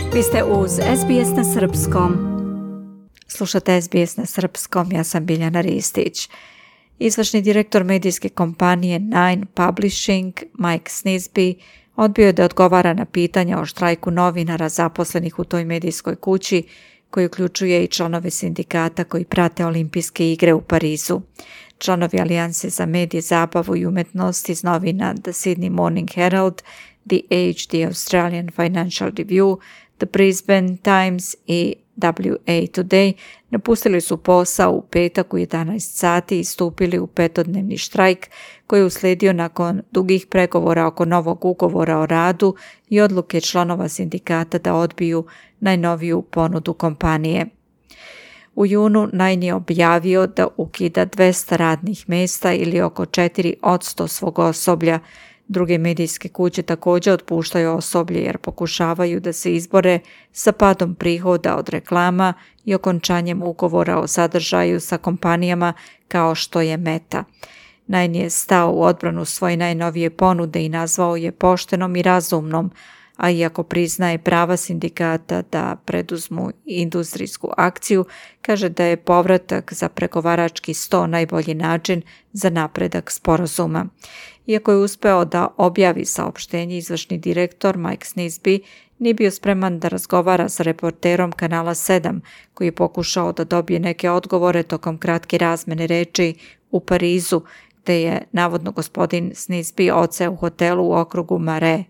Vi ste uz SBS na srpskom. Slušate SBS na srpskom, ja sam Biljana Ristić. Izvršni direktor medijske kompanije Nine Publishing, Mike Snisby, odbio je da odgovara na pitanja o štrajku novinara zaposlenih u toj medijskoj kući, koji uključuje i članove sindikata koji prate olimpijske igre u Parizu. Članovi Alijanse za medije, zabavu i umetnost iz novina The Sydney Morning Herald, The Age, The Australian Financial Review, The Brisbane Times i WA Today napustili su posao u petak u 11 sati i stupili u petodnevni štrajk koji je uslijedio nakon dugih pregovora oko novog ugovora o radu i odluke članova sindikata da odbiju najnoviju ponudu kompanije. U junu Nine je objavio da ukida 200 radnih mjesta ili oko 4% svog osoblja. Druge medijske kuće također otpuštaju osoblje jer pokušavaju da se izbore sa padom prihoda od reklama i okončanjem ugovora o sadržaju sa kompanijama kao što je Meta. Nine je stao u odbranu svoje najnovije ponude i nazvao je poštenom i razumnom, a iako priznaje prava sindikata da preduzmu industrijsku akciju, kaže da je povratak za pregovarački sto najbolji način za napredak sporazuma. Iako je uspeo da objavi saopštenje, izvršni direktor Mike Snisby nije bio spreman da razgovara sa reporterom Kanala 7, koji je pokušao da dobije neke odgovore tokom kratke razmene reči u Parizu, gde je navodno gospodin Snisby odseo u hotelu u okrugu Marais.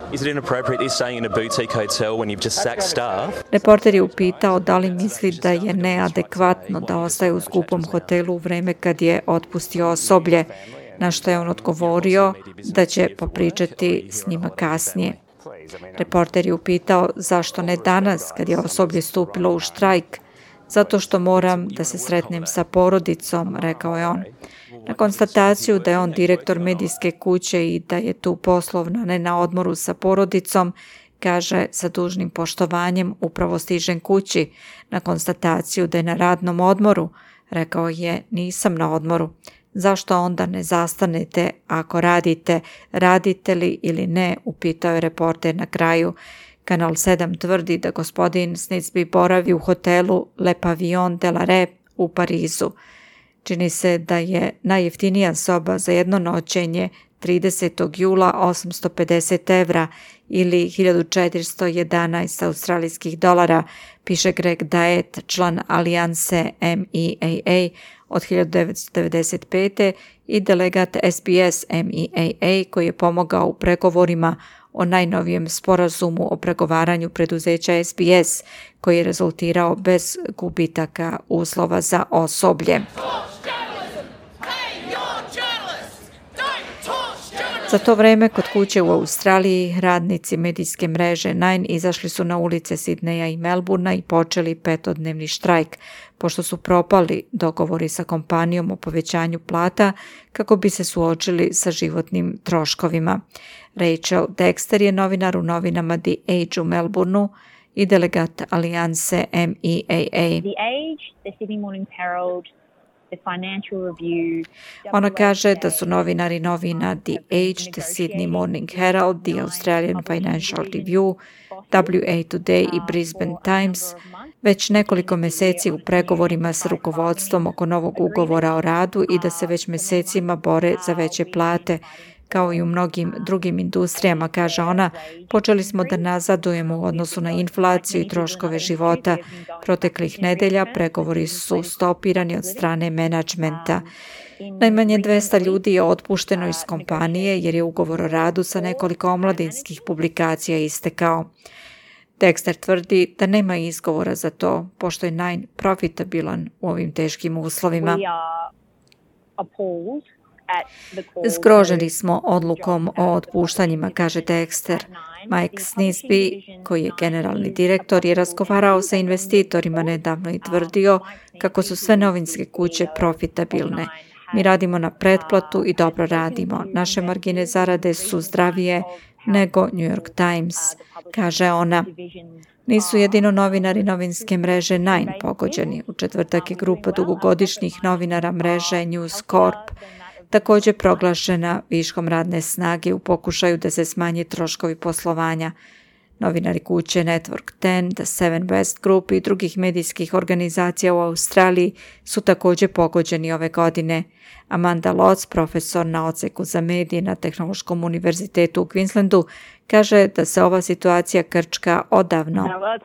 Reporter je upitao da li misli da je neadekvatno da ostaje u skupom hotelu u vreme kad je otpustio osoblje, na što je on odgovorio da će popričati s njima kasnije. Reporter je upitao zašto ne danas kad je osoblje stupilo u štrajk. Zato što moram da se sretnem sa porodicom, rekao je on. Na konstataciju da je on direktor medijske kuće i da je tu poslovno, ne na odmoru sa porodicom, kaže sa dužnim poštovanjem upravo stižem kući. Na konstataciju da je na radnom odmoru, rekao je nisam na odmoru. Zašto onda ne zastanete ako radite, radite li ili ne, upitao je reporter na kraju. Kanal 7 tvrdi da gospodin Snisby boravi u hotelu Le Pavillon de la Rep u Parizu. Čini se da je najjeftinija soba za jedno noćenje 30. jula 850 evra ili 1411 australijskih dolara, piše Greg Daet, član Alijanse MEAA od 1995. i delegat SBS MEAA koji je pomogao u pregovorima o najnovijem sporazumu o pregovaranju preduzeća SBS koji je rezultirao bez gubitaka uslova za osoblje. Za to vreme kod kuće u Australiji radnici medijske mreže Nine izašli su na ulice Sidneja i Melbournea i počeli petodnevni štrajk, pošto su propali dogovori sa kompanijom o povećanju plata kako bi se suočili sa životnim troškovima. Rachel Dexter je novinar u novinama The Age u Melbourneu i delegat Alijanse MEAA. The Age, the Sydney Morning Herald, the Financial Review. Ona kaže da su novinari novina The Age, The Sydney Morning Herald, The Australian Financial Review, WA Today i Brisbane Times već nekoliko mjeseci u pregovorima s rukovodstvom oko novog ugovora o radu i da se već mjesecima bore za veće plate. Kao i u mnogim drugim industrijama, kaže ona, počeli smo da nazadujemo u odnosu na inflaciju i troškove života. Proteklih nedelja pregovori su stopirani od strane menadžmenta. Najmanje 200 ljudi je otpušteno iz kompanije jer je ugovor o radu sa nekoliko omladinskih publikacija istekao. Dexter tvrdi da nema izgovora za to, pošto je Nine profitabilan u ovim teškim uslovima. Zgroženi smo odlukom o otpuštanjima, kaže Dexter. Mike Snisby, koji je generalni direktor, je razgovarao sa investitorima nedavno i tvrdio kako su sve novinske kuće profitabilne. Mi radimo na pretplatu i dobro radimo. Naše margine zarade su zdravije nego New York Times, kaže ona. Nisu jedino novinari novinske mreže Nine pogođeni. U četvrtak je grupa dugogodišnjih novinara mreže News Corp također proglašena viškom radne snage u pokušaju da se smanje troškovi poslovanja. Novinari kuće Network 10, The Seven West Group i drugih medijskih organizacija u Australiji su također pogođeni ove godine. Amanda Lotz, profesor na odseku za medije na Tehnološkom univerzitetu u Queenslandu, kaže da se ova situacija krčka odavno.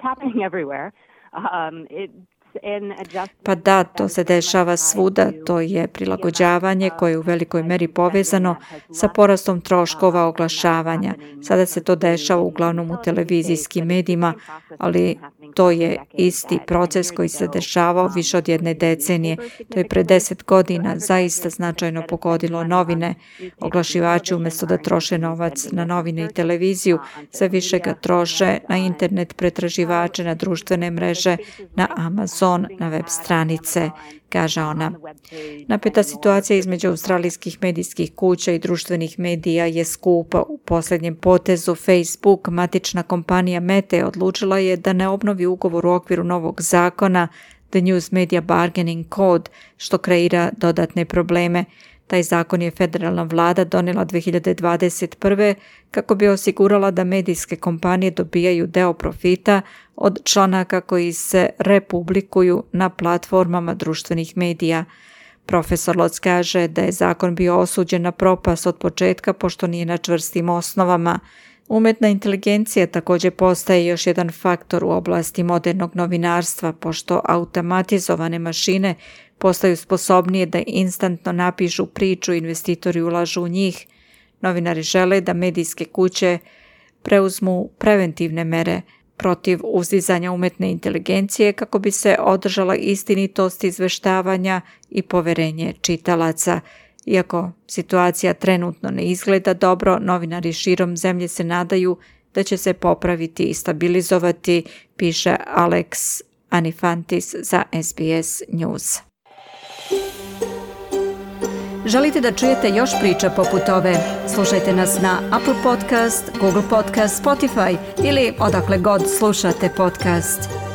Pa da, to se dešava svuda, to je prilagođavanje koje je u velikoj meri povezano sa porastom troškova oglašavanja. Sada se to dešava uglavnom u televizijskim medijima, ali to je isti proces koji se dešavao više od jedne decenije. To je pre 10 godina zaista značajno pogodilo novine. Oglašivači umjesto da troše novac na novine i televiziju, sve više ga troše na internet pretraživače, na društvene mreže, na Amazon, na web stranice, kaže ona. Napeta situacija između australijskih medijskih kuća i društvenih medija je skupa. U posljednjem potezu Facebook, matična kompanija Meta, odlučila je da ne obnovi ugovor u okviru novog zakona The News Media Bargaining Code, što kreira dodatne probleme. Taj zakon je federalna vlada donijela 2021. kako bi osigurala da medijske kompanije dobijaju deo profita od članaka koji se republikuju na platformama društvenih medija. Profesor Lotz kaže da je zakon bio osuđen na propast od početka pošto nije na čvrstim osnovama. Umjetna inteligencija također postaje još jedan faktor u oblasti modernog novinarstva pošto automatizovane mašine postaju sposobnije da instantno napišu priču i investitori ulažu u njih. Novinari žele da medijske kuće preuzmu preventivne mere protiv uzdizanja umjetne inteligencije kako bi se održala istinitost izveštavanja i poverenje čitalaca. Iako situacija trenutno ne izgleda dobro, novinari širom zemlje se nadaju da će se popraviti i stabilizovati, piše Alex Anifantis za SBS News. Želite da čujete još priča poput ove? Slušajte nas na Apple Podcast, Google Podcast, Spotify ili odakle god slušate podcast.